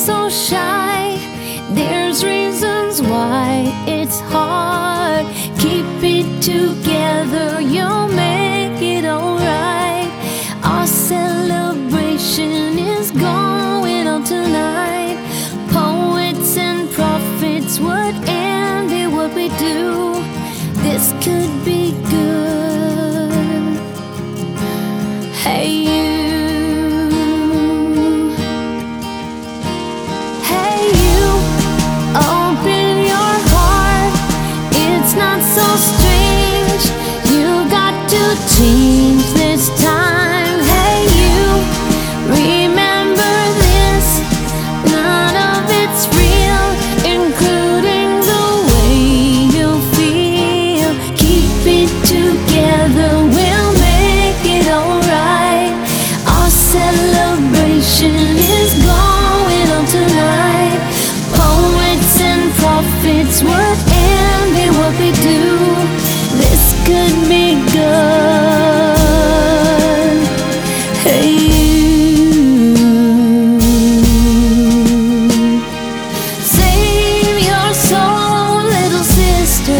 so shy. There's reasons why it's hard. Keep it together, you'll make it alright. Our celebration is going on tonight. Poets and prophets would envy what we do. This could be good. Hey you, hey you, open your heart. It's not so strange. You got to change this time. Hey you, remember this. None of it's real, including the way you feel. Keep it together, we'll make it alright. Our celebration is going on tonight. Poets and prophets would envy what we do. This could be good. Hey you, save your soul, little sister.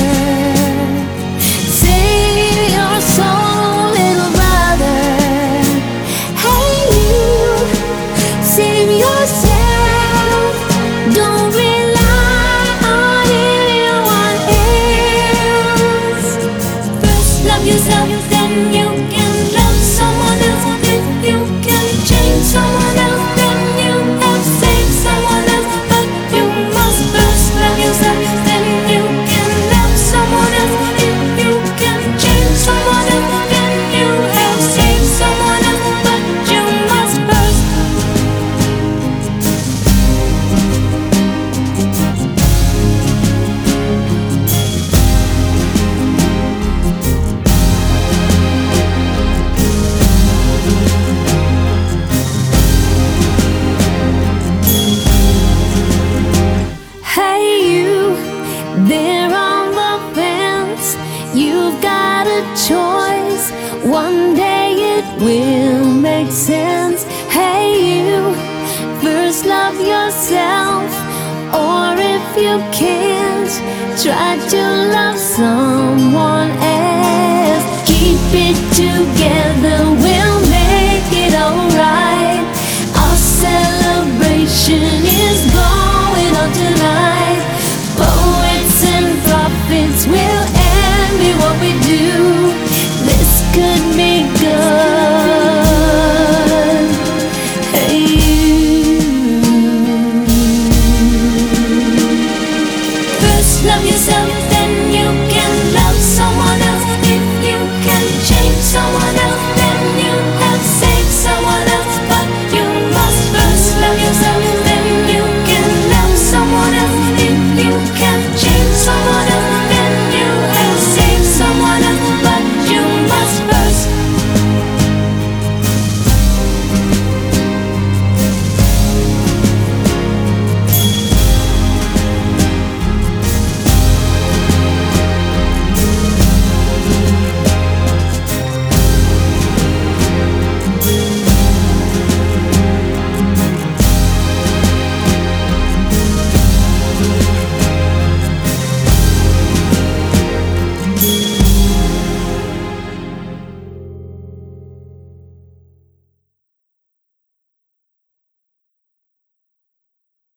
Save your soul, little brother. Hey you, save yourself. Don't rely on anyone else. First love yourself, then you can love someone else. If you can change someone else, then you have saved someone else. But you must first love yourself, then you can love someone else. If you can change someone else, then you have saved someone else. But you must first. Hey you, there on the fence. You've got a choice. One day it will make sense. Hey you, first love yourself. Or if you can't,